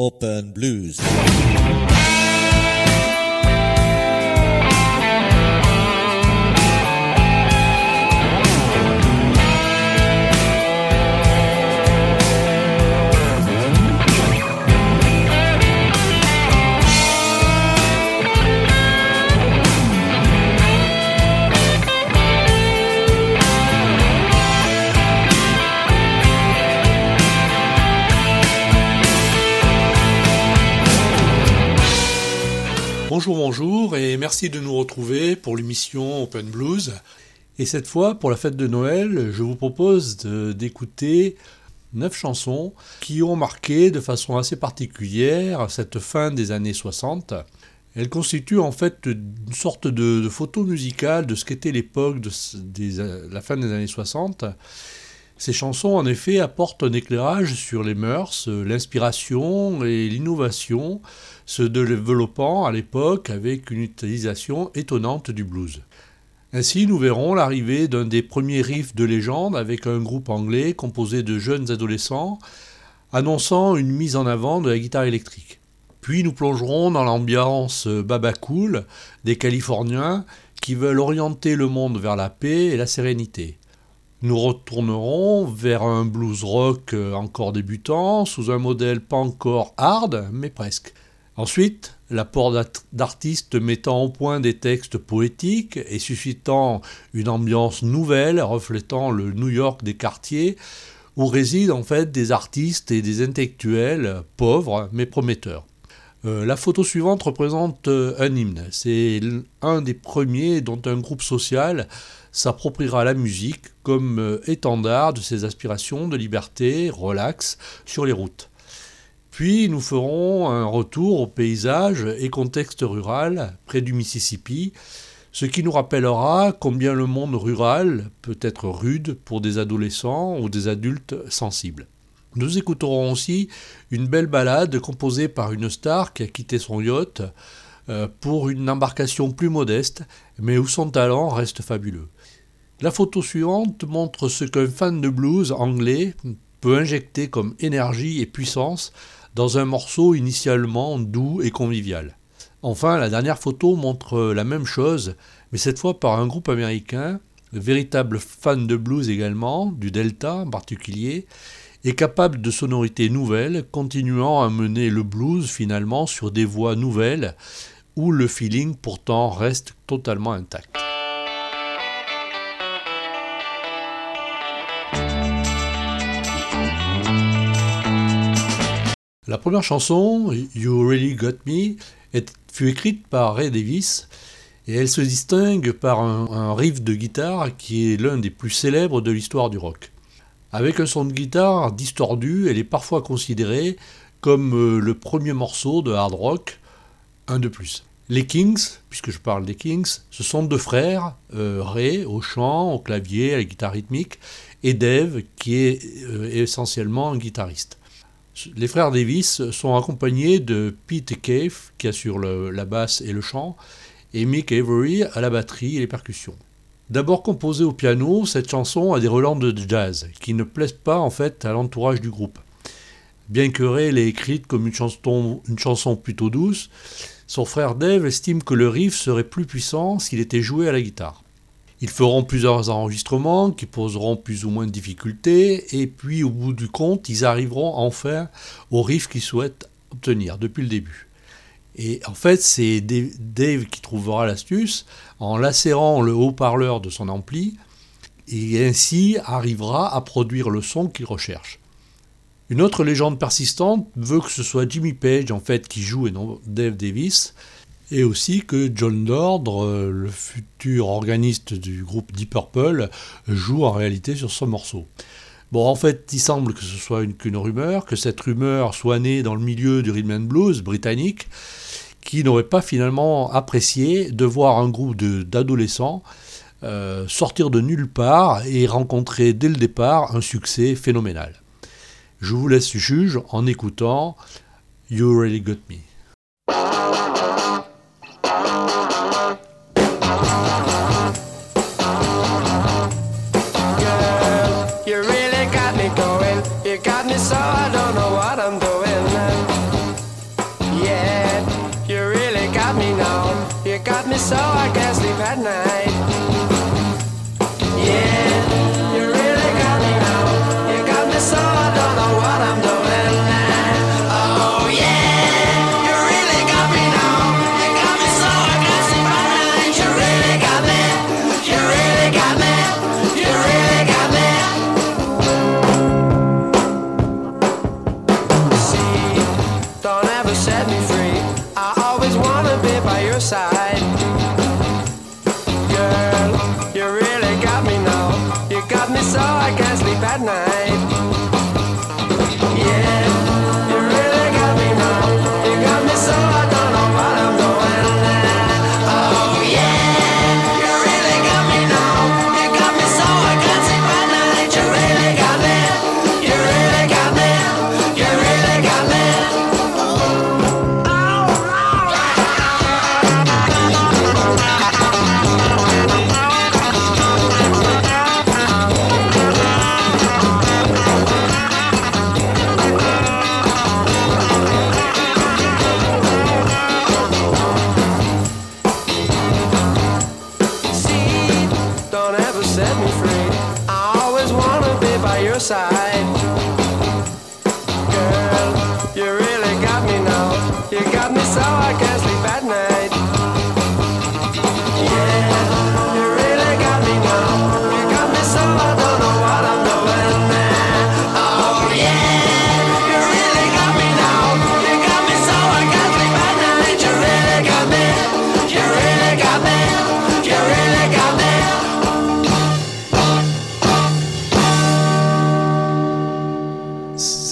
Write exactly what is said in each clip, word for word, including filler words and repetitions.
Open Blues. Bonjour, bonjour et merci de nous retrouver pour l'émission Open Blues. Et cette fois, pour la fête de Noël, je vous propose de, d'écouter neuf chansons qui ont marqué de façon assez particulière cette fin des années soixante. Elles constituent en fait une sorte de, de photo musicale de ce qu'était l'époque de des, la fin des années soixante. Ces chansons, en effet, apportent un éclairage sur les mœurs, l'inspiration et l'innovation, se développant à l'époque avec une utilisation étonnante du blues. Ainsi, nous verrons l'arrivée d'un des premiers riffs de légende avec un groupe anglais composé de jeunes adolescents, annonçant une mise en avant de la guitare électrique. Puis nous plongerons dans l'ambiance baba cool des Californiens qui veulent orienter le monde vers la paix et la sérénité. Nous retournerons vers un blues rock encore débutant, sous un modèle pas encore hard, mais presque. Ensuite, l'apport d'artistes mettant au point des textes poétiques et suscitant une ambiance nouvelle, reflétant le New York des quartiers, où résident en fait des artistes et des intellectuels pauvres mais prometteurs. Euh, la photo suivante représente euh, un hymne. C'est un des premiers dont un groupe social s'appropriera la musique comme euh, étendard de ses aspirations de liberté, relax, sur les routes. Puis nous ferons un retour au paysage et contexte rural près du Mississippi, ce qui nous rappellera combien le monde rural peut être rude pour des adolescents ou des adultes sensibles. Nous écouterons aussi une belle ballade composée par une star qui a quitté son yacht euh, pour une embarcation plus modeste, mais où son talent reste fabuleux. La photo suivante montre ce qu'un fan de blues anglais peut injecter comme énergie et puissance dans un morceau initialement doux et convivial. Enfin, la dernière photo montre la même chose, mais cette fois par un groupe américain, véritable fan de blues également, du Delta en particulier, et capable de sonorités nouvelles, continuant à mener le blues finalement sur des voies nouvelles, où le feeling pourtant reste totalement intact. La première chanson, You Really Got Me, est, fut écrite par Ray Davies et elle se distingue par un, un riff de guitare qui est l'un des plus célèbres de l'histoire du rock. Avec un son de guitare distordu, elle est parfois considérée comme euh, le premier morceau de hard rock, un de plus. Les Kings, puisque je parle des Kings, ce sont deux frères, euh, Ray au chant, au clavier, à la guitare rythmique, et Dave qui est euh, essentiellement un guitariste. Les frères Davis sont accompagnés de Pete Cave, qui assure le, la basse et le chant, et Mick Avery à la batterie et les percussions. D'abord composée au piano, cette chanson a des relents de jazz, qui ne plaisent pas en fait à l'entourage du groupe. Bien que Ray l'ait écrite comme une chanson, une chanson plutôt douce, son frère Dave estime que le riff serait plus puissant s'il était joué à la guitare. Ils feront plusieurs enregistrements qui poseront plus ou moins de difficultés, et puis au bout du compte, ils arriveront enfin au riff qu'ils souhaitent obtenir depuis le début. Et en fait, c'est Dave qui trouvera l'astuce en lacérant le haut-parleur de son ampli, et ainsi arrivera à produire le son qu'il recherche. Une autre légende persistante veut que ce soit Jimmy Page en fait qui joue et non Dave Davis, et aussi que John Lord, le futur organiste du groupe Deep Purple, joue en réalité sur ce morceau. Bon, en fait, il semble que ce soit une, qu'une rumeur, que cette rumeur soit née dans le milieu du rhythm and blues britannique, qui n'aurait pas finalement apprécié de voir un groupe de, d'adolescents euh, sortir de nulle part et rencontrer dès le départ un succès phénoménal. Je vous laisse juge en écoutant You Really Got Me. You really got me going. You got me so I don't know what I'm doing.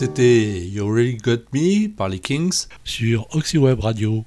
c'était You Really Got Me par les Kings sur Oxyweb Radio.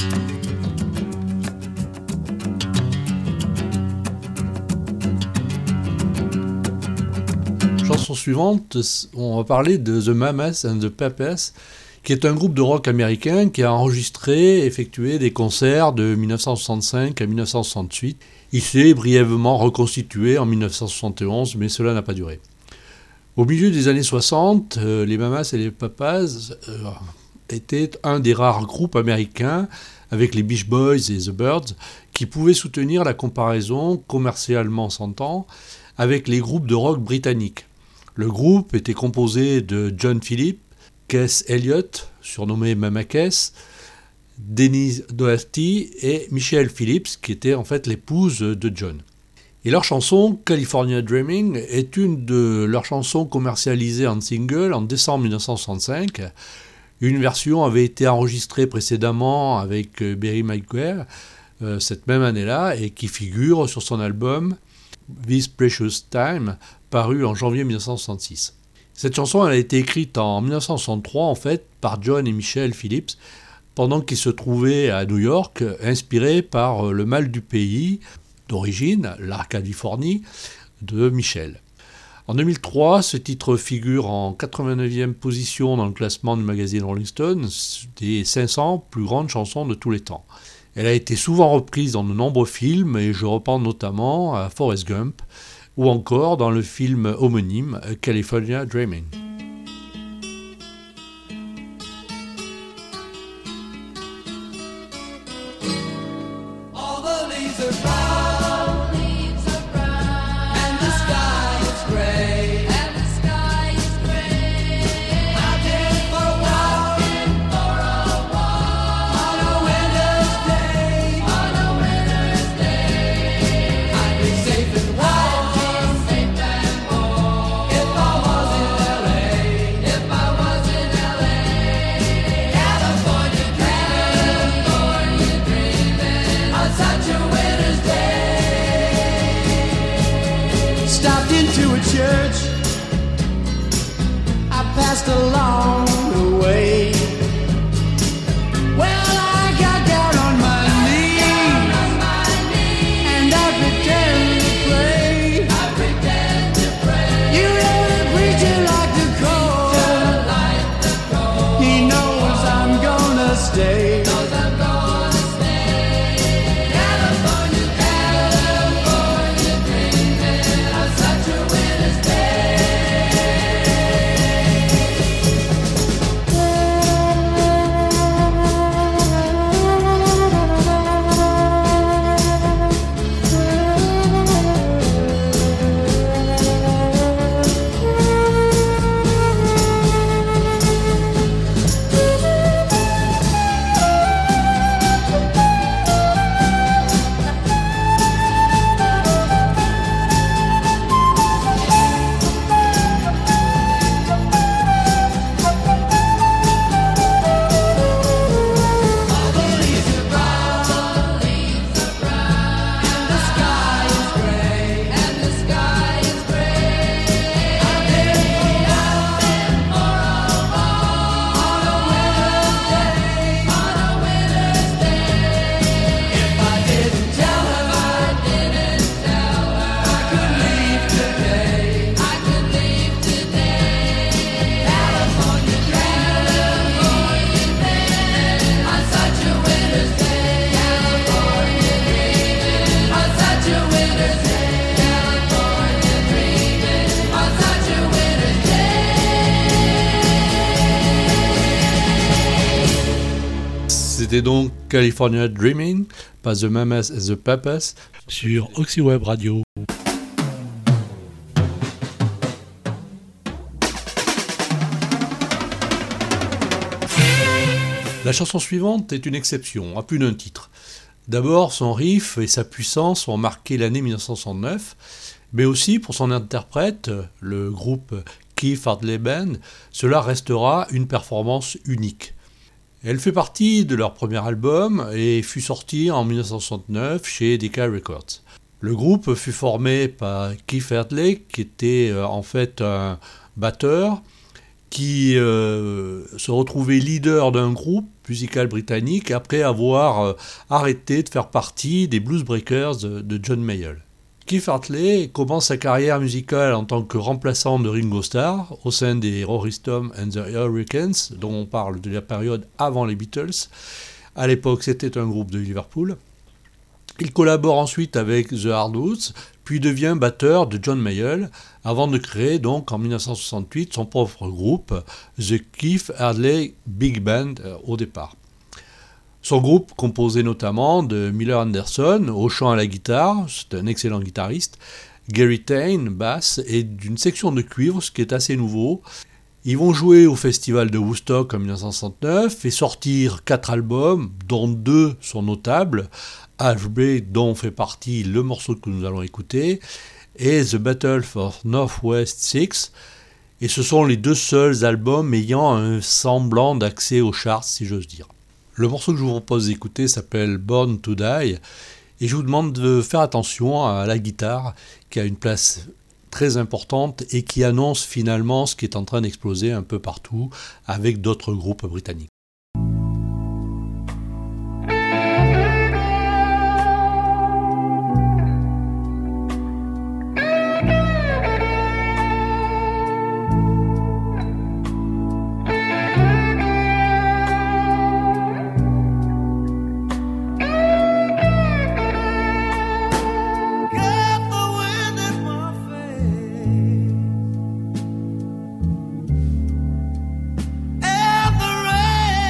Chanson suivante, on va parler de The Mamas and the Papas, qui est un groupe de rock américain qui a enregistré, effectué des concerts de dix-neuf cent soixante-cinq à dix-neuf cent soixante-huit. Il s'est brièvement reconstitué en dix-neuf cent soixante et onze, mais cela n'a pas duré. Au milieu des années soixante, euh, les Mamas et les Papas euh, étaient un des rares groupes américains, avec les Beach Boys et The Byrds, qui pouvaient soutenir la comparaison, commercialement s'entend, avec les groupes de rock britanniques. Le groupe était composé de John Philip, Keith Elliott, surnommé Mama Keith, Denise Doherty et Michelle Phillips, qui était en fait l'épouse de John. Et leur chanson California Dreaming est une de leurs chansons commercialisées en single en décembre dix-neuf cent soixante-cinq. Une version avait été enregistrée précédemment avec Barry McGuire euh, cette même année-là et qui figure sur son album This Precious Time, paru en janvier dix-neuf cent soixante-six. Cette chanson elle a été écrite en dix-neuf cent soixante-trois en fait par John et Michelle Phillips pendant qu'ils se trouvaient à New York, inspirés par Le mal du pays d'origine, la Californie, de Michel. En deux mille trois, ce titre figure en quatre-vingt-neuvième position dans le classement du magazine Rolling Stone des cinq cents plus grandes chansons de tous les temps. Elle a été souvent reprise dans de nombreux films et je repense notamment à Forrest Gump ou encore dans le film homonyme California Dreaming. Along the way, well, I got down on my knees, and I pretend to pray. I pretend to pray. You know the preacher like the cold. He knows I'm gonna stay. Knows I'm gonna stay. California, California, dreaming of such a winter's day. C'était donc California Dreaming par The Mamas and the Papas sur Oxyweb Radio. La chanson suivante est une exception, à plus d'un titre. D'abord, son riff et sa puissance ont marqué l'année dix-neuf cent soixante-neuf, mais aussi pour son interprète, le groupe Keith Hartley Band, cela restera une performance unique. Elle fait partie de leur premier album et fut sortie en dix-neuf cent soixante-neuf chez Decca Records. Le groupe fut formé par Keith Hartley, qui était en fait un batteur, qui euh, se retrouvait leader d'un groupe musical britannique après avoir euh, arrêté de faire partie des Blues Breakers de, de John Mayall. Keith Hartley commence sa carrière musicale en tant que remplaçant de Ringo Starr au sein des Rory Storm and the Hurricanes, dont on parle de la période avant les Beatles. À l'époque, c'était un groupe de Liverpool. Il collabore ensuite avec The Hardwoods, puis devient batteur de John Mayall, avant de créer donc en dix-neuf cent soixante-huit son propre groupe, The Keith Hartley Big Band euh, au départ. Son groupe, composé notamment de Miller Anderson au chant à la guitare, c'est un excellent guitariste, Gary Taine, basse, et d'une section de cuivre, ce qui est assez nouveau. Ils vont jouer au festival de Woodstock en dix-neuf cent soixante-neuf et sortir quatre albums, dont deux sont notables, Half-Breed, dont fait partie le morceau que nous allons écouter, et The Battle for Northwest Six, et ce sont les deux seuls albums ayant un semblant d'accès aux charts, si j'ose dire. Le morceau que je vous propose d'écouter s'appelle Born to Die, et je vous demande de faire attention à la guitare, qui a une place très importante et qui annonce finalement ce qui est en train d'exploser un peu partout avec d'autres groupes britanniques. And the rain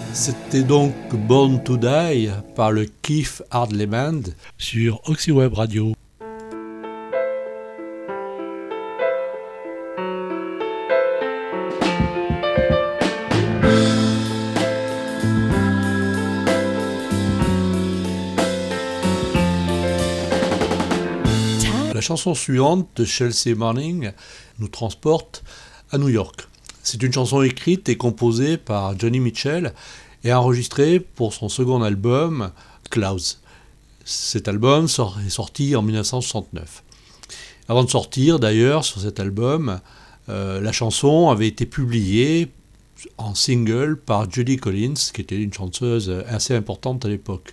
C'était donc Born to Die par le Keith Hardley Band sur Oxyweb Radio. La chanson suivante de Chelsea Morning nous transporte à New York. C'est une chanson écrite et composée par Johnny Mitchell et enregistrée pour son second album, Clouds. Cet album est sorti en dix-neuf cent soixante-neuf. Avant de sortir, d'ailleurs, sur cet album, euh, la chanson avait été publiée en single par Judy Collins, qui était une chanteuse assez importante à l'époque.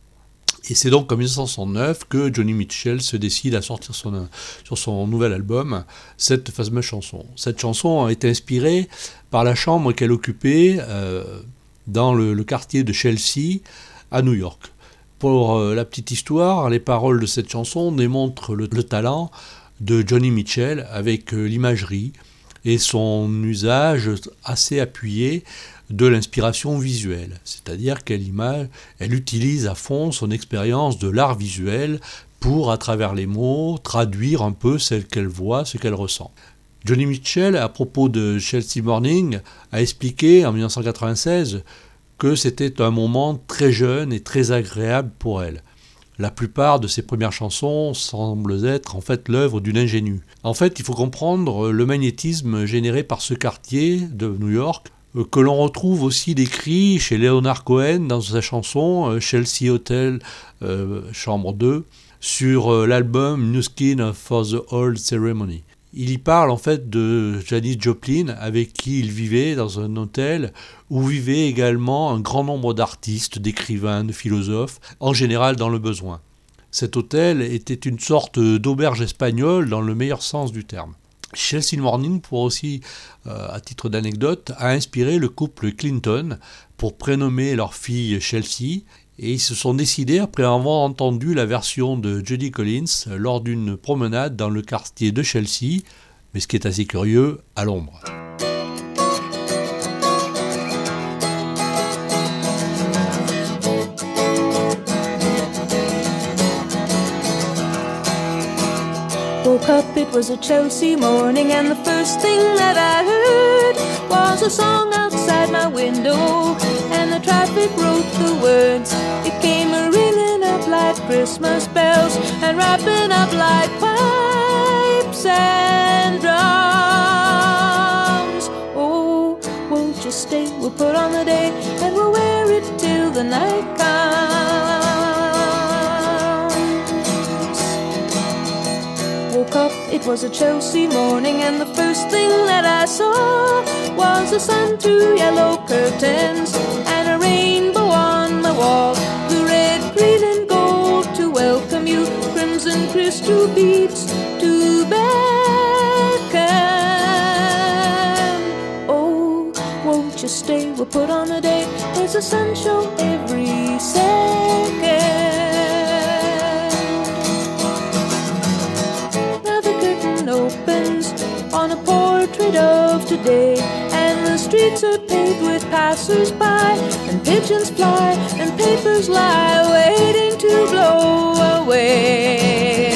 Et c'est donc en dix-neuf cent soixante-neuf que Johnny Mitchell se décide à sortir son, sur son nouvel album cette fameuse chanson. Cette chanson a été inspirée par la chambre qu'elle occupait euh, dans le, le quartier de Chelsea à New York. Pour euh, la petite histoire, les paroles de cette chanson démontrent le, le talent de Johnny Mitchell avec euh, l'imagerie et son usage assez appuyé de l'inspiration visuelle, c'est-à-dire qu'elle image, elle utilise à fond son expérience de l'art visuel pour, à travers les mots, traduire un peu ce qu'elle voit, ce qu'elle ressent. Johnny Mitchell, à propos de Chelsea Morning, a expliqué en dix-neuf cent quatre-vingt-seize que c'était un moment très jeune et très agréable pour elle. La plupart de ses premières chansons semblent être en fait l'œuvre d'une ingénue. En fait, il faut comprendre le magnétisme généré par ce quartier de New York, que l'on retrouve aussi décrit chez Leonard Cohen dans sa chanson Chelsea Hotel euh, Chambre deux sur euh, l'album New Skin for the Old Ceremony. Il y parle en fait de Janis Joplin avec qui il vivait dans un hôtel où vivaient également un grand nombre d'artistes, d'écrivains, de philosophes, en général dans le besoin. Cet hôtel était une sorte d'auberge espagnole dans le meilleur sens du terme. Chelsea Morning, pour aussi, euh, à titre d'anecdote, a inspiré le couple Clinton pour prénommer leur fille Chelsea, et ils se sont décidés après avoir entendu la version de Judy Collins lors d'une promenade dans le quartier de Chelsea, mais ce qui est assez curieux, à l'ombre. Woke up, it was a Chelsea morning, and the first thing that I heard was a song outside my window, and the traffic wrote the words. It came a-ringing up like Christmas bells, and wrapping up like pipes and drums. Oh, won't you stay? We'll put on the day, and we'll wear it till the night comes. Woke up, it was a Chelsea morning, and the first thing that I saw was the sun through yellow curtains and a rainbow on the wall. The red, green and gold to welcome you, crimson crystal beads to beckon. Oh, won't you stay? We'll put on a day. There's a sun show every second. Opens on a portrait of today, and the streets are paved with passers-by, and pigeons fly, and papers lie waiting to blow away.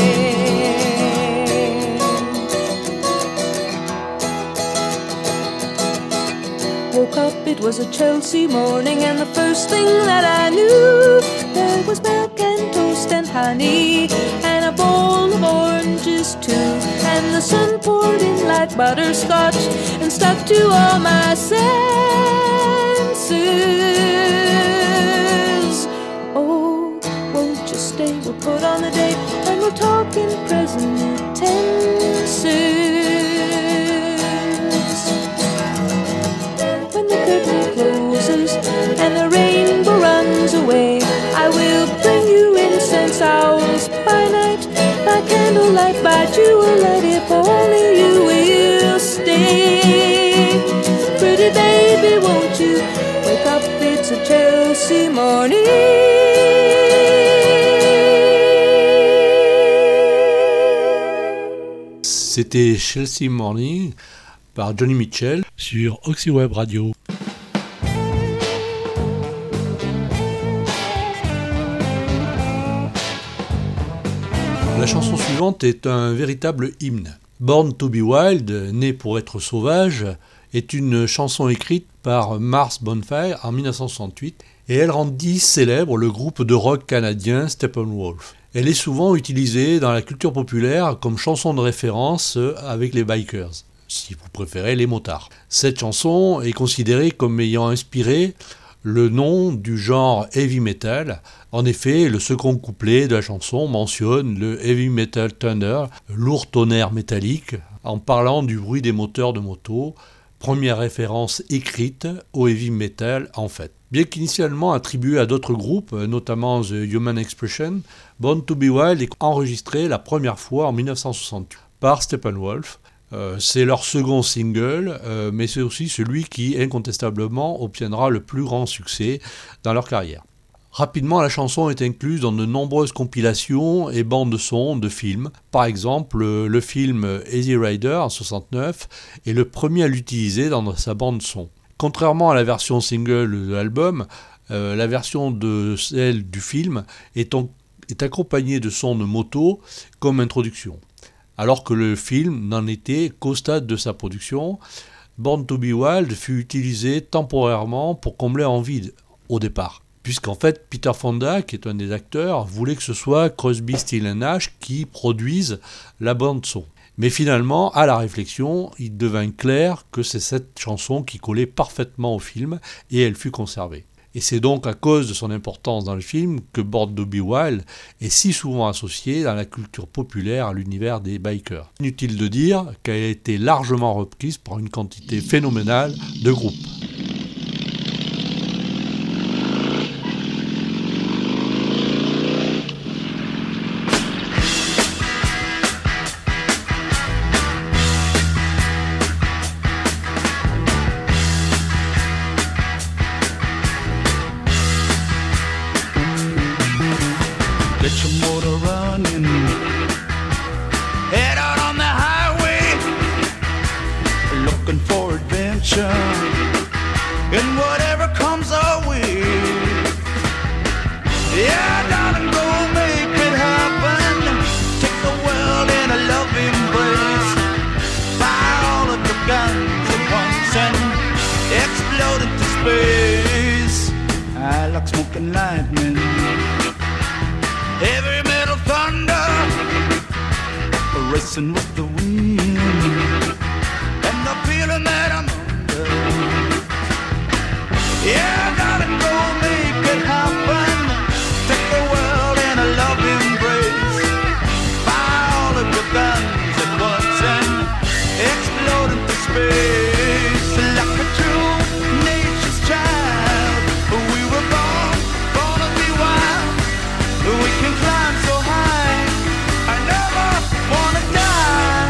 Woke up, it was a Chelsea morning, and the first thing that I knew, there was milk and toast and honey, and a bowl of oranges too. And the sun poured in like butterscotch and stuck to all my senses. Oh, won't you stay? We'll put on the day, and we'll talk in present tenses. When the curtain closes and the rainbow runs away, I will bring you incense owls by night, by candlelight, by jewellight, if only you will stay. Pretty baby, won't you wake up, it's a Chelsea morning. C'était Chelsea Morning par Johnny Mitchell sur Oxyweb Radio. La chanson suivante est un véritable hymne. Born to be Wild, né pour être sauvage, est une chanson écrite par Mars Bonfire en dix-neuf cent soixante-huit et elle rendit célèbre le groupe de rock canadien Steppenwolf. Elle est souvent utilisée dans la culture populaire comme chanson de référence avec les bikers, si vous préférez les motards. Cette chanson est considérée comme ayant inspiré le nom du genre heavy metal. En effet, le second couplet de la chanson mentionne le heavy metal thunder, lourd tonnerre métallique, en parlant du bruit des moteurs de moto, première référence écrite au heavy metal en fait. Bien qu'initialement attribué à d'autres groupes, notamment The Human Expression, Born to be Wild est enregistré la première fois en dix-neuf cent soixante-huit par Steppenwolf. Euh, c'est leur second single, euh, mais c'est aussi celui qui incontestablement obtiendra le plus grand succès dans leur carrière. Rapidement, la chanson est incluse dans de nombreuses compilations et bandes son de films. Par exemple, le film Easy Rider en soixante-neuf est le premier à l'utiliser dans sa bande son. Contrairement à la version single de l'album, euh, la version de celle du film est, en, est accompagnée de sons de moto comme introduction. Alors que le film n'en était qu'au stade de sa production, Born to be Wild fut utilisé temporairement pour combler un vide au départ. Puisqu'en fait, Peter Fonda, qui est un des acteurs, voulait que ce soit Crosby, Stills and Nash qui produisent la bande-son. Mais finalement, à la réflexion, il devint clair que c'est cette chanson qui collait parfaitement au film et elle fut conservée. Et c'est donc à cause de son importance dans le film que Born to be Wild est si souvent associé dans la culture populaire à l'univers des bikers. Inutile de dire qu'elle a été largement reprise par une quantité phénoménale de groupes. Get your motor running, head out on the highway, looking for adventure, and whatever comes our way. Yeah, darling, go make it happen, take the world in a loving embrace, fire all of your guns at once and explode into space. I like smoking lightning, heavy metal thunder, racing with the wind, and the feeling that I'm under. Yeah, gotta go make it happen, take the world in a love embrace, fire all of your guns at once and explode into space. Like a true nature's child, we were born, born to be wild. We can climb so high, I never wanna die.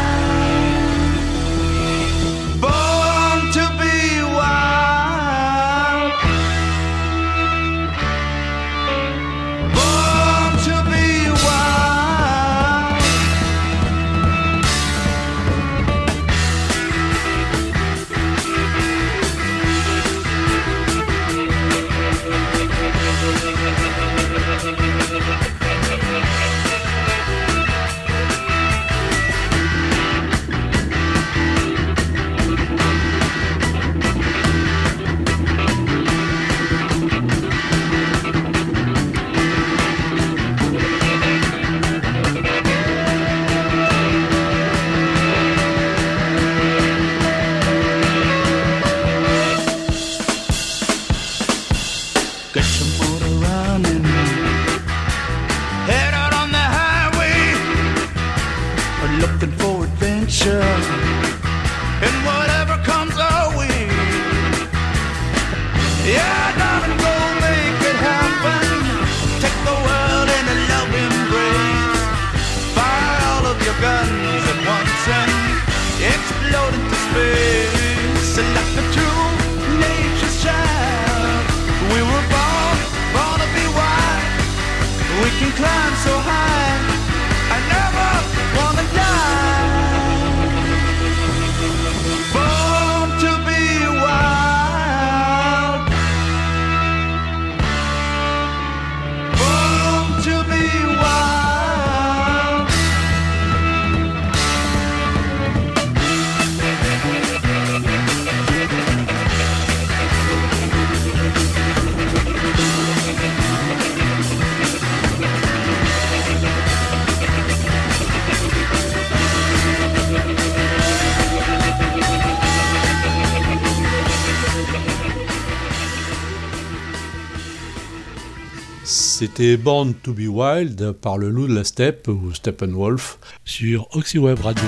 c'était Born to be Wild par le loup de la steppe ou Steppenwolf sur Oxyweb Radio.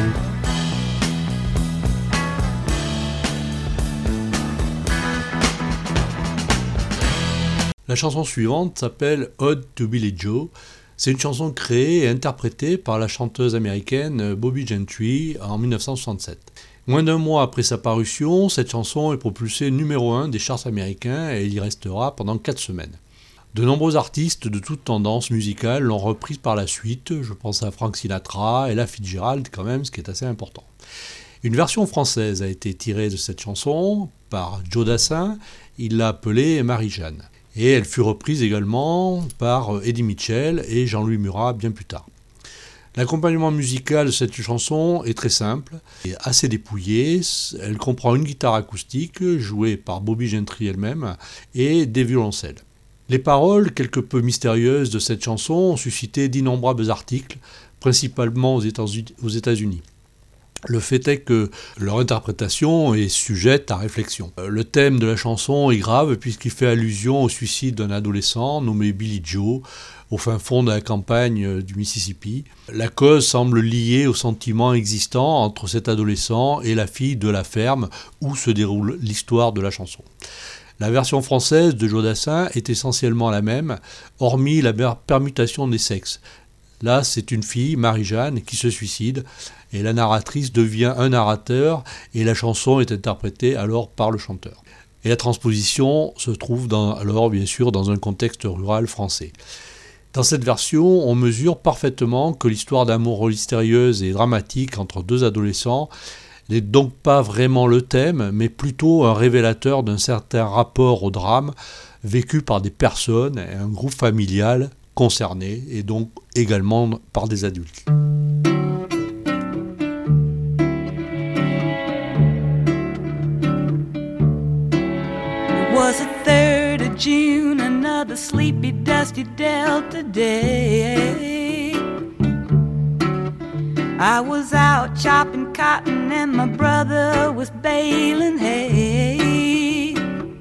La chanson suivante s'appelle Ode to Billie Joe. C'est une chanson créée et interprétée par la chanteuse américaine Bobbie Gentry en dix-neuf cent soixante-sept. Moins d'un mois après sa parution, cette chanson est propulsée numéro un des charts américains et elle y restera pendant quatre semaines. De nombreux artistes de toutes tendances musicales l'ont reprise par la suite, je pense à Frank Sinatra, Ella Fitzgerald quand même, ce qui est assez important. Une version française a été tirée de cette chanson par Joe Dassin, il l'a appelée Marie-Jeanne. Et elle fut reprise également par Eddie Mitchell et Jean-Louis Murat bien plus tard. L'accompagnement musical de cette chanson est très simple et assez dépouillé. Elle comprend une guitare acoustique jouée par Bobbie Gentry elle-même et des violoncelles. Les paroles, quelque peu mystérieuses de cette chanson, ont suscité d'innombrables articles, principalement aux États-Unis. Le fait est que leur interprétation est sujette à réflexion. Le thème de la chanson est grave puisqu'il fait allusion au suicide d'un adolescent nommé Billie Joe au fin fond de la campagne du Mississippi. La cause semble liée aux sentiments existants entre cet adolescent et la fille de la ferme où se déroule l'histoire de la chanson. La version française de Joe Dassin est essentiellement la même, hormis la permutation des sexes. Là, c'est une fille, Marie-Jeanne, qui se suicide, et la narratrice devient un narrateur, et la chanson est interprétée alors par le chanteur. Et la transposition se trouve dans, alors bien sûr dans un contexte rural français. Dans cette version, on mesure parfaitement que l'histoire d'amour mystérieuse et dramatique entre deux adolescents n'est donc pas vraiment le thème, mais plutôt un révélateur d'un certain rapport au drame vécu par des personnes et un groupe familial concernés et donc également par des adultes. It was the third of June, another sleepy, dusty Delta day. I was out chopping cotton and my brother was baling hay.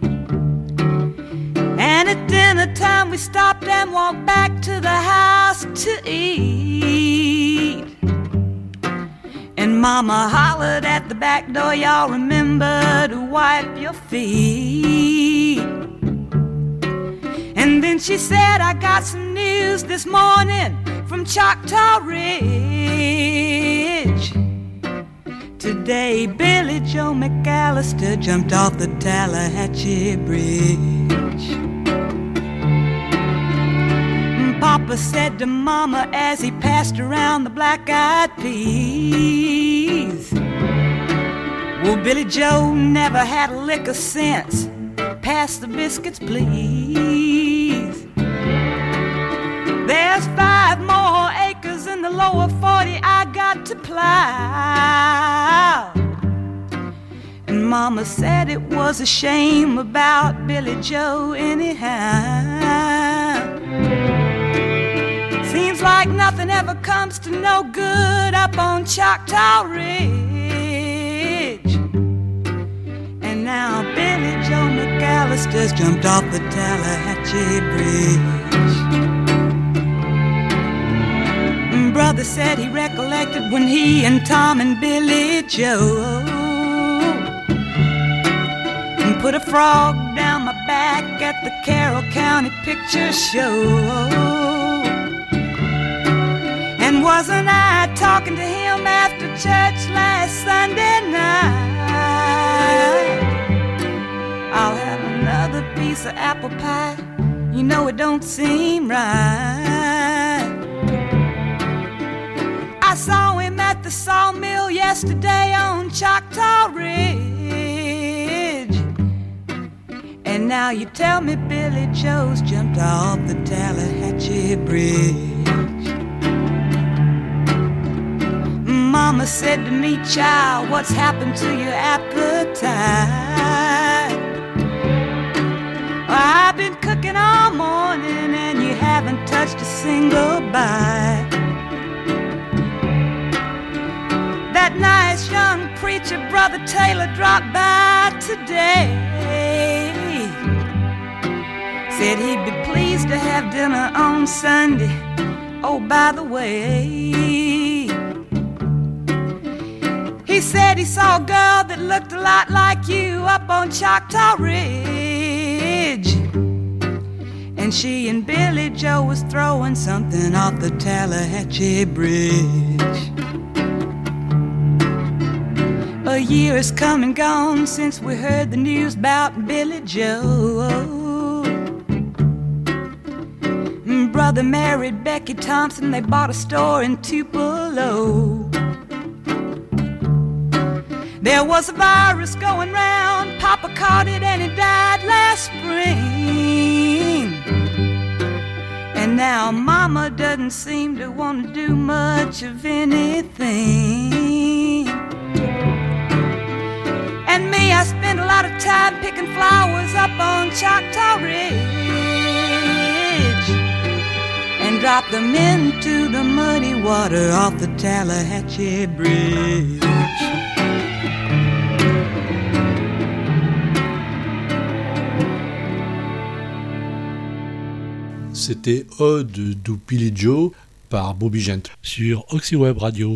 And at dinner time we stopped and walked back to the house to eat. And Mama hollered at the back door, y'all remember to wipe your feet. And then she said, I got some news this morning from Choctaw Ridge. Today Billie Joe McAllister jumped off the Tallahatchie Bridge. Papa said to Mama as he passed around the black-eyed peas, well, Billie Joe never had a lick of sense. Pass the biscuits, please. There's five more acres in the lower forty I got to plow. And Mama said it was a shame about Billie Joe anyhow. Seems like nothing ever comes to no good up on Choctaw Ridge. And now Billie Joe McAllister's jumped off the Tallahatchie Bridge. Brother said he recollected when he and Tom and Billie Joe put a frog down my back at the Carroll County Picture Show. And wasn't I talking to him after church last Sunday night? I'll have another piece of apple pie. You know it don't seem right. I saw him at the sawmill yesterday on Choctaw Ridge. And now you tell me Billie Joe's jumped off the Tallahatchie Bridge. Mama said to me, child, what's happened to your appetite? I've been cooking all morning and you haven't touched a single bite. That nice young preacher, Brother Taylor, dropped by today. Said he'd be pleased to have dinner on Sunday. Oh, by the way, he said he saw a girl that looked a lot like you up on Choctaw Ridge. And she and Billy Joe was throwing something off the Tallahatchie Bridge. A year has come and gone since we heard the news about Billy Joe. Brother married Becky Thompson, they bought a store in Tupelo. There was a virus going round, Papa caught it and he died last spring. And now Mama doesn't seem to want to do much of anything. And me, I spend a lot of time picking flowers up on Choctaw Ridge and drop them into the muddy water off the Tallahatchie Bridge. C'était Ode du Billy Joe par Bobby Gent sur Oxyweb Radio.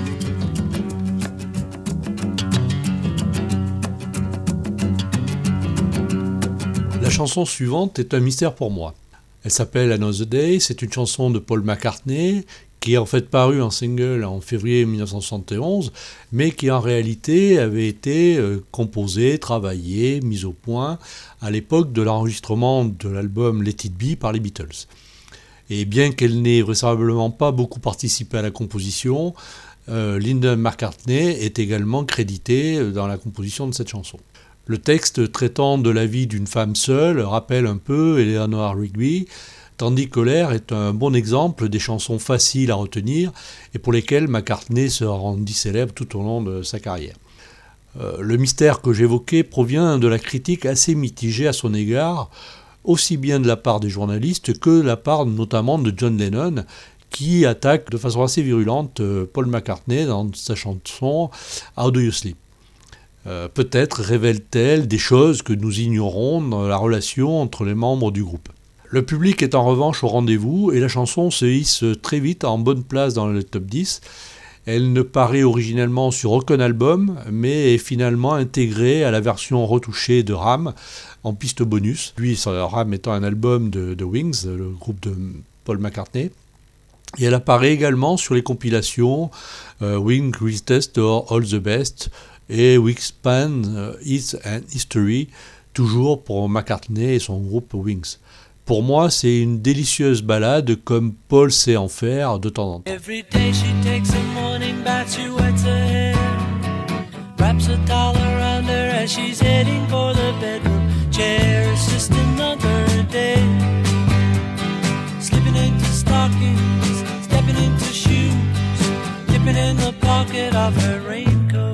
La chanson suivante est un mystère pour moi. Elle s'appelle Another Day, c'est une chanson de Paul McCartney qui est en fait parue en single en février dix-neuf cent soixante et onze, mais qui en réalité avait été euh, composée, travaillée, mise au point à l'époque de l'enregistrement de l'album Let It Be par les Beatles. Et bien qu'elle n'ait vraisemblablement pas beaucoup participé à la composition, euh, Linda McCartney est également créditée dans la composition de cette chanson. Le texte traitant de la vie d'une femme seule rappelle un peu Eleanor Rigby, tandis que l'air est un bon exemple des chansons faciles à retenir et pour lesquelles McCartney se rendit célèbre tout au long de sa carrière. Euh, le mystère que j'évoquais provient de la critique assez mitigée à son égard, aussi bien de la part des journalistes que de la part notamment de John Lennon, qui attaque de façon assez virulente Paul McCartney dans sa chanson « How Do You Sleep ». Euh, peut-être révèle-t-elle des choses que nous ignorons dans la relation entre les membres du groupe. Le public est en revanche au rendez-vous et la chanson se hisse très vite en bonne place dans le top dix. Elle ne paraît originellement sur aucun album, mais est finalement intégrée à la version retouchée de Ram en piste bonus. Lui, Ram étant un album de, de Wings, le groupe de Paul McCartney. Et elle apparaît également sur les compilations euh, Wings Greatest or All the Best et Wingspan uh, Hits and History, toujours pour McCartney et son groupe Wings. Pour moi, c'est une délicieuse ballade comme Paul sait en faire de temps en temps. Every day she takes a morning bath, she wets her hair, wraps a towel around her as she's heading for the bedroom chair. It's just another day, slipping into stockings, stepping into shoes, dipping in the pocket of her raincoat.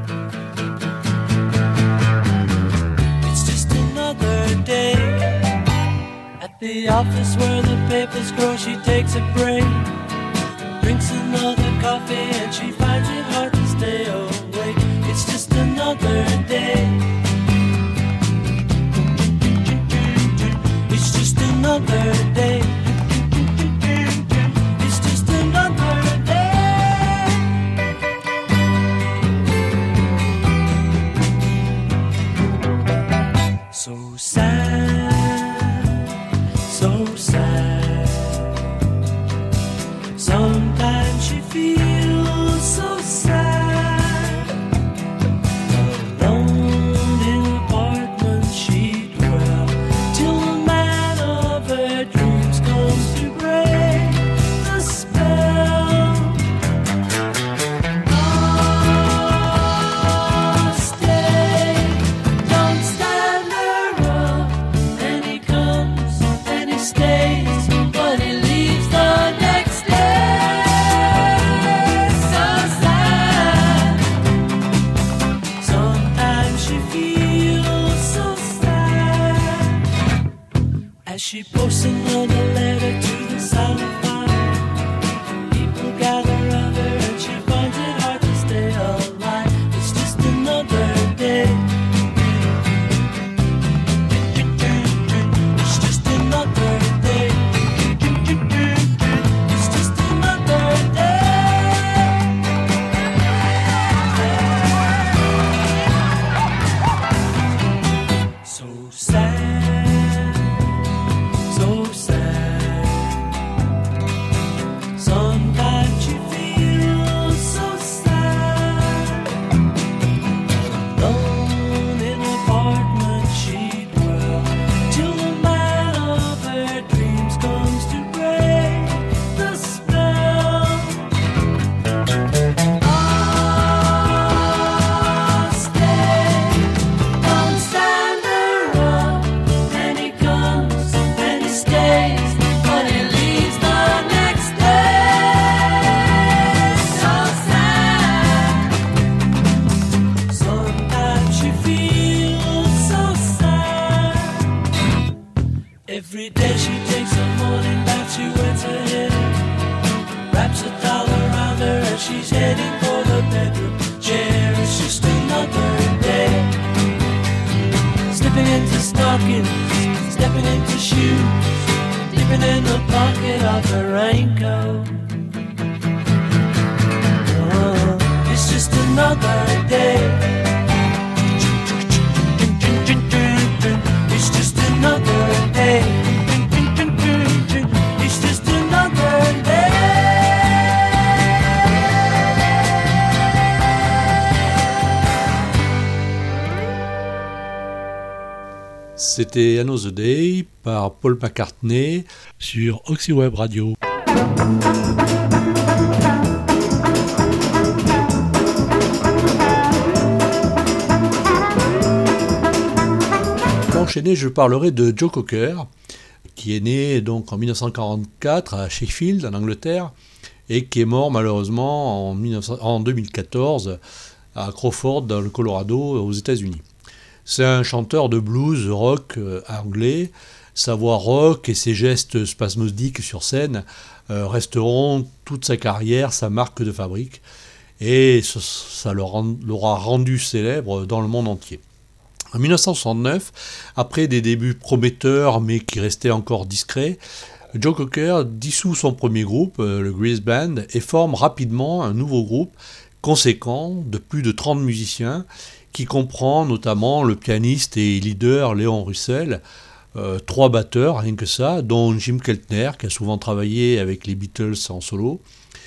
It's just another day. At the office where the papers grow, she takes a break, drinks another coffee and she finds it hard to stay awake. It's just another day. It's just another day. It's just another day. So sad, so sad. Sometimes she feels so sad. Alone in an apartment she dwells till the man of her dreams comes to break the spell. Oh, stay, don't stand around. And he comes and he stays, but he leaves the next day. So sad. Sometimes she feels so sad as she posts another letter to the silent fire. People gather around her and she finds it hard to stay alive. It's just another day. It's just another Every day she takes a morning bath, she wets her hair, wraps a towel around her as she's heading for the bedroom chair. It's just another day, slipping into stockings, stepping into shoes, dipping in the pocket of her raincoat. Oh, it's just another day. It's just another day. It's just another day. C'était Another Day par Paul McCartney sur Oxyweb Radio. Pour enchaîner, je parlerai de Joe Cocker, qui est né donc en dix-neuf cent quarante-quatre à Sheffield, en Angleterre, et qui est mort malheureusement en, mille neuf cents, en deux mille quatorze à Crawford, dans le Colorado, aux États-Unis. C'est un chanteur de blues rock euh, anglais. Sa voix rock et ses gestes spasmodiques sur scène euh, resteront toute sa carrière sa marque de fabrique, et ça, ça l'aura rendu célèbre dans le monde entier. En dix-neuf cent soixante-neuf, après des débuts prometteurs mais qui restaient encore discrets, Joe Cocker dissout son premier groupe, le Grease Band, et forme rapidement un nouveau groupe conséquent de plus de trente musiciens, qui comprend notamment le pianiste et leader Léon Russell, euh, trois batteurs, rien que ça, dont Jim Keltner, qui a souvent travaillé avec les Beatles en solo,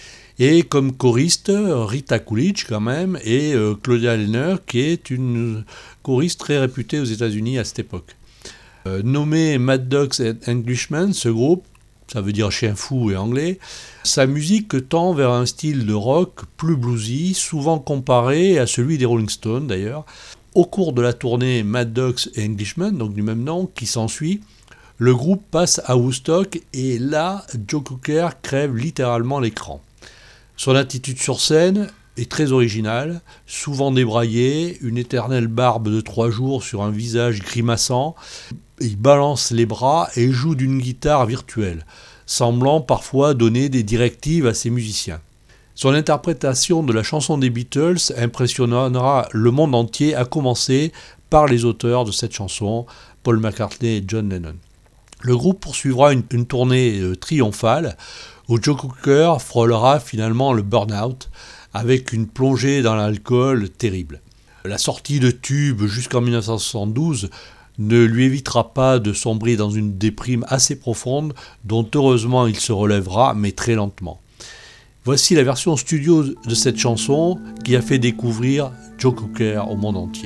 et comme choriste, Rita Coolidge quand même, et euh, Claudia Lehner, qui est une choriste très réputée aux États-Unis à cette époque. Euh, nommé Mad Dogs and Englishmen, ce groupe, ça veut dire chien fou et anglais, sa musique tend vers un style de rock plus bluesy, souvent comparé à celui des Rolling Stones d'ailleurs. Au cours de la tournée Mad Dogs et Englishmen, donc du même nom, qui s'ensuit, le groupe passe à Woodstock et là, Joe Cocker crève littéralement l'écran. Son attitude sur scène est très originale, souvent débraillée, une éternelle barbe de trois jours sur un visage grimaçant. Il balance les bras et joue d'une guitare virtuelle, semblant parfois donner des directives à ses musiciens. Son interprétation de la chanson des Beatles impressionnera le monde entier, à commencer par les auteurs de cette chanson, Paul McCartney et John Lennon. Le groupe poursuivra une, une tournée euh, triomphale, où Joe Cocker frôlera finalement le burn-out, avec une plongée dans l'alcool terrible. La sortie de Tube jusqu'en dix-neuf cent soixante-douze ne lui évitera pas de sombrer dans une déprime assez profonde, dont heureusement il se relèvera, mais très lentement. Voici la version studio de cette chanson qui a fait découvrir Joe Cocker au monde entier.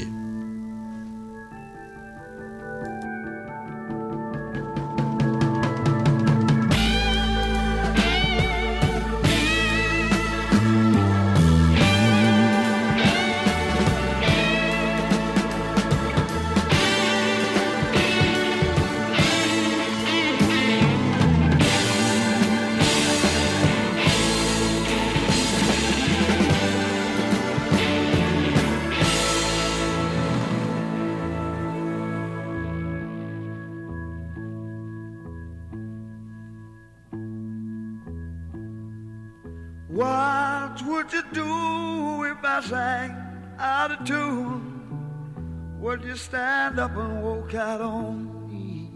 What would you do if I sang out of tune? Would you stand up and walk out on me?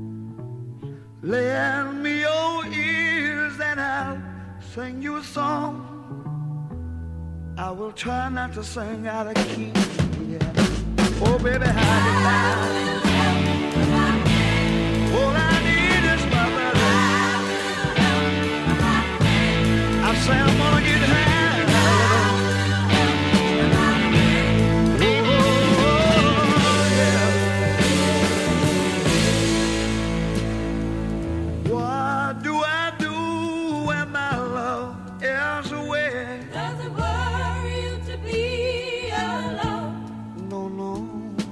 Lend me your ears and I'll sing you a song. I will try not to sing out of key. Yeah. Oh baby, how you like? All I need is my brother. I say I'm gonna get high. Oh, yeah. What do I do when my love is away? Does it worry you to be alone? No, no.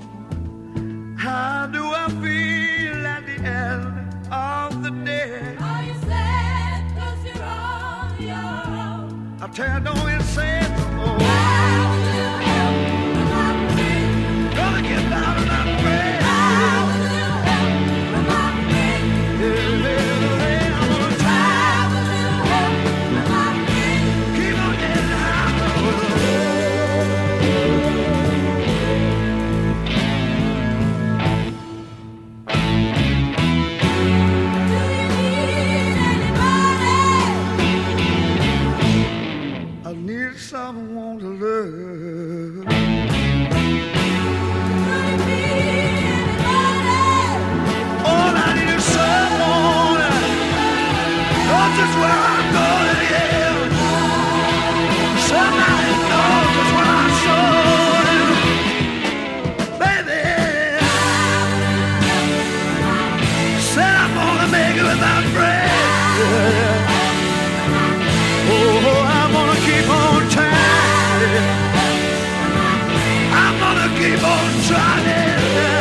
How do I feel at the end of the day? Are you sad 'cause you're on your own? I tell you, don't it say it no more. How will you help when I'm free? Gonna get down and I'm free. How will you help when I'm free? trying.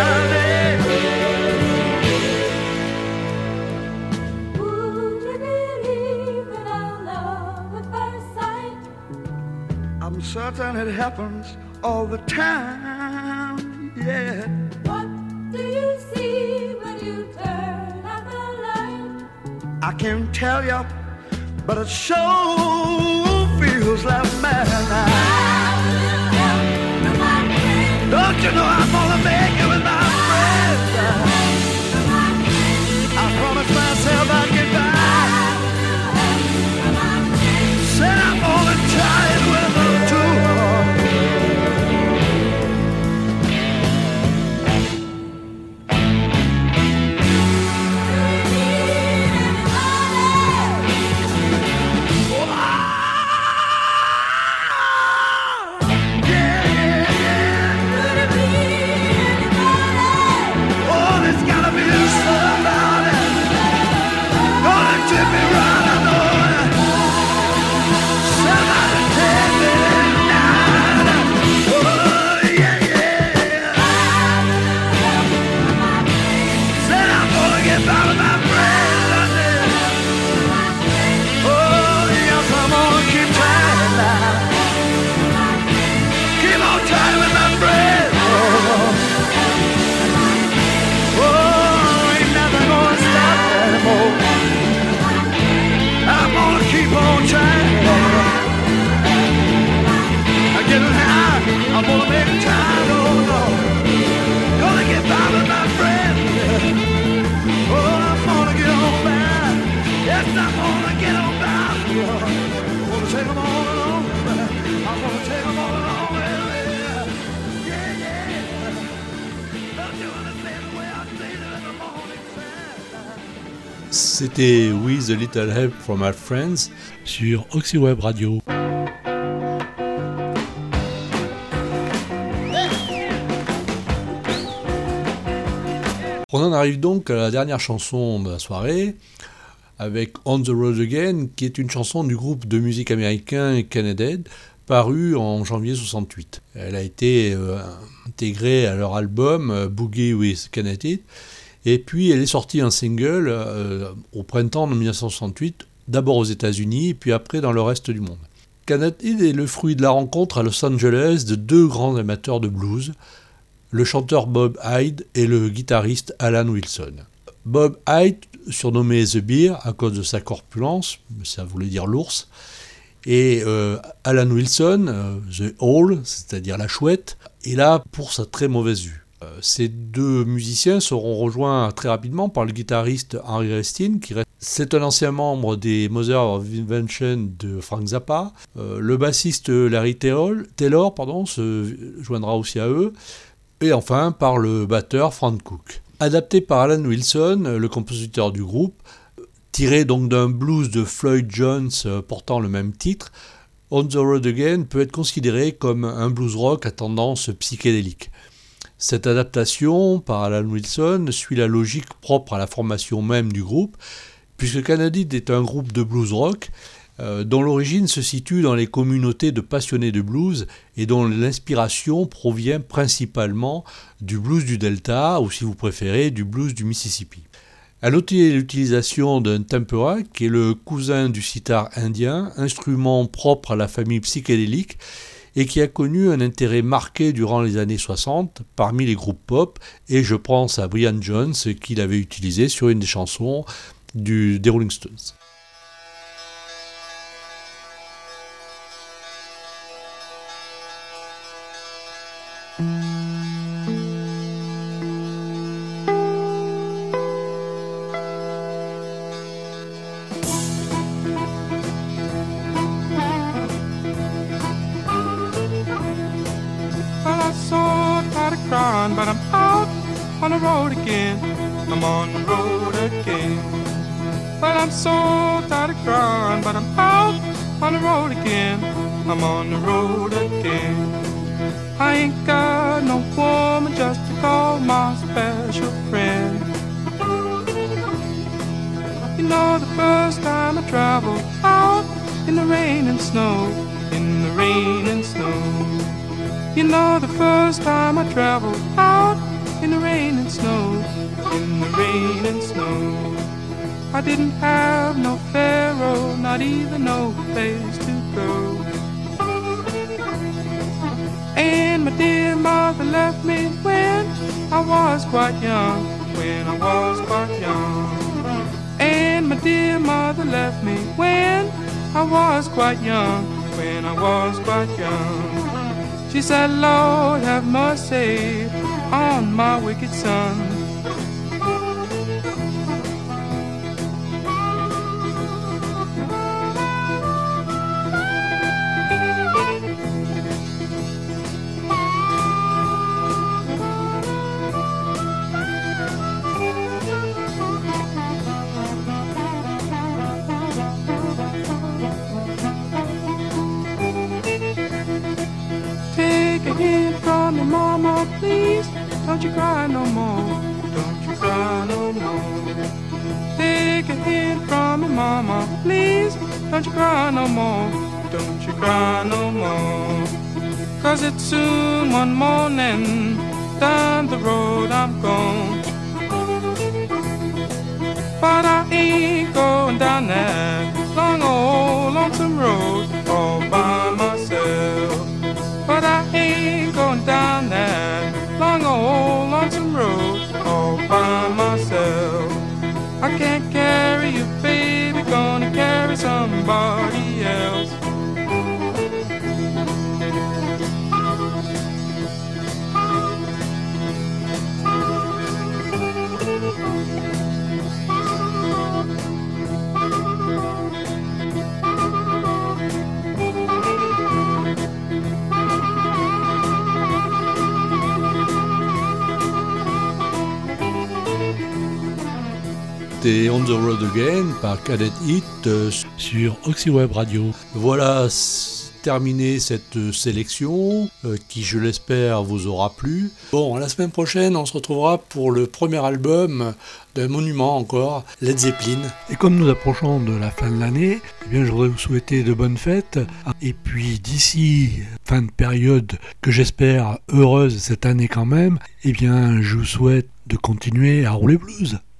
Would you believe in our love at first sight? I'm certain it happens all the time, yeah. What do you see when you turn out the light? I can't tell you, but it sure feels like madness. Don't you know I'm gonna make it with my friends? I promised myself I'd get back. Said I'm gonna try it with them too. I'm gonna make it time, oh no. Gonna get by with my friend. Oh, I'm gonna get on back. Yes, I'm gonna get on back. I'm gonna take them all along. I'm gonna take them all along. Yeah, yeah. Don't you understand the way I say it in the morning time? C'était With a Little Help from Our Friends sur Oxyweb Radio. On en arrive donc à la dernière chanson de la soirée, avec On the Road Again, qui est une chanson du groupe de musique américain Canned, parue en janvier soixante-huit. Elle a été euh, intégrée à leur album euh, Boogie with Canned, et puis elle est sortie en single euh, au printemps de dix-neuf cent soixante-huit, d'abord aux États-Unis, et puis après dans le reste du monde. Canned est le fruit de la rencontre à Los Angeles de deux grands amateurs de blues, le chanteur Bob Hyde et le guitariste Alan Wilson. Bob Hyde, surnommé The Bear à cause de sa corpulence, ça voulait dire l'ours, et euh, Alan Wilson, euh, The Owl, c'est-à-dire la chouette, est là pour sa très mauvaise vue. Euh, ces deux musiciens seront rejoints très rapidement par le guitariste Henry Restin, qui reste... c'est un ancien membre des Mother of Invention de Frank Zappa. Euh, le bassiste Larry Taylor, Taylor pardon, se joindra aussi à eux. Et enfin par le batteur Frank Cook. Adapté par Alan Wilson, le compositeur du groupe, tiré donc d'un blues de Floyd Jones portant le même titre, On the Road Again peut être considéré comme un blues rock à tendance psychédélique. Cette adaptation par Alan Wilson suit la logique propre à la formation même du groupe, puisque Canned est un groupe de blues rock Euh, dont l'origine se situe dans les communautés de passionnés de blues et dont l'inspiration provient principalement du blues du Delta, ou si vous préférez, du blues du Mississippi. À noter l'utilisation d'un tempera, qui est le cousin du sitar indien, instrument propre à la famille psychédélique, et qui a connu un intérêt marqué durant les années soixante parmi les groupes pop, et je pense à Brian Jones, qui l'avait utilisé sur une des chansons du, des Rolling Stones. But I'm out on the road again. I'm on the road again. But I'm so tired of crying. But I'm out on the road again. I'm on the road again. I ain't got no woman just to call my special friend. You know the first time I traveled out in the rain and snow, in the rain and snow. You know the first time I traveled out in the rain and snow, in the rain and snow, I didn't have no pharaoh, not even no place to go. And my dear mother left me when I was quite young, when I was quite young. And my dear mother left me when I was quite young, when I was quite young. She said, Lord, have mercy on my wicked son. Take a hint from me, mama, please. Don't you cry no more. Don't you cry no more. Take a hint from me, mama, please. Don't you cry no more. Don't you cry no more. Cause it's soon one morning. Down the road I'm gone. But I ain't going down that long old lonesome road all by myself. But I ain't going down that long old lonesome road all by myself. I can't carry you, baby, gonna carry somebody else. C'était On the Road Again par Cadet Hit euh, sur Oxyweb Radio. Voilà, c'est terminé cette sélection euh, qui, je l'espère, vous aura plu. Bon, la semaine prochaine, on se retrouvera pour le premier album d'un monument encore, Led Zeppelin. Et comme nous approchons de la fin de l'année, eh bien, je voudrais vous souhaiter de bonnes fêtes. Et puis d'ici fin de période que j'espère heureuse cette année quand même, eh bien, je vous souhaite de continuer à rouler blues.